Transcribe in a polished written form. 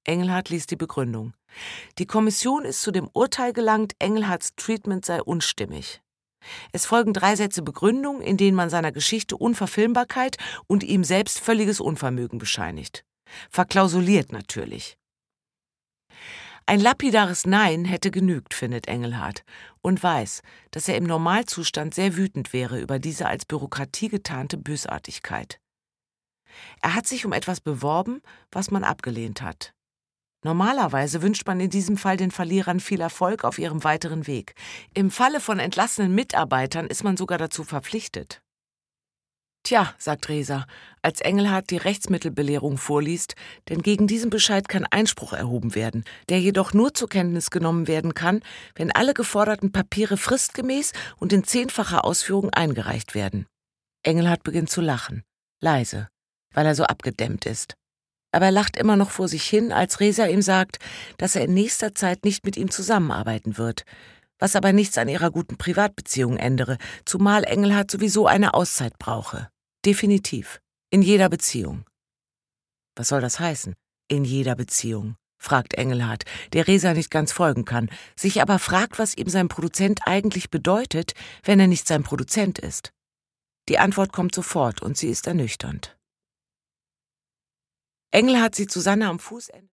Engelhardt liest die Begründung. Die Kommission ist zu dem Urteil gelangt, Engelhardts Treatment sei unstimmig. Es folgen 3 Sätze Begründung, in denen man seiner Geschichte Unverfilmbarkeit und ihm selbst völliges Unvermögen bescheinigt. Verklausuliert natürlich. Ein lapidares Nein hätte genügt, findet Engelhardt, und weiß, dass er im Normalzustand sehr wütend wäre über diese als Bürokratie getarnte Bösartigkeit. Er hat sich um etwas beworben, was man abgelehnt hat. Normalerweise wünscht man in diesem Fall den Verlierern viel Erfolg auf ihrem weiteren Weg. Im Falle von entlassenen Mitarbeitern ist man sogar dazu verpflichtet. Tja, sagt Resa, als Engelhardt die Rechtsmittelbelehrung vorliest, denn gegen diesen Bescheid kann Einspruch erhoben werden, der jedoch nur zur Kenntnis genommen werden kann, wenn alle geforderten Papiere fristgemäß und in 10-facher Ausführung eingereicht werden. Engelhardt beginnt zu lachen, leise, weil er so abgedämmt ist. Aber er lacht immer noch vor sich hin, als Resa ihm sagt, dass er in nächster Zeit nicht mit ihm zusammenarbeiten wird, was aber nichts an ihrer guten Privatbeziehung ändere, zumal Engelhardt sowieso eine Auszeit brauche. Definitiv. In jeder Beziehung. Was soll das heißen? In jeder Beziehung, fragt Engelhardt, der Resa nicht ganz folgen kann, sich aber fragt, was ihm sein Produzent eigentlich bedeutet, wenn er nicht sein Produzent ist. Die Antwort kommt sofort und sie ist ernüchternd. Engelhardt sieht Susanne am Fußende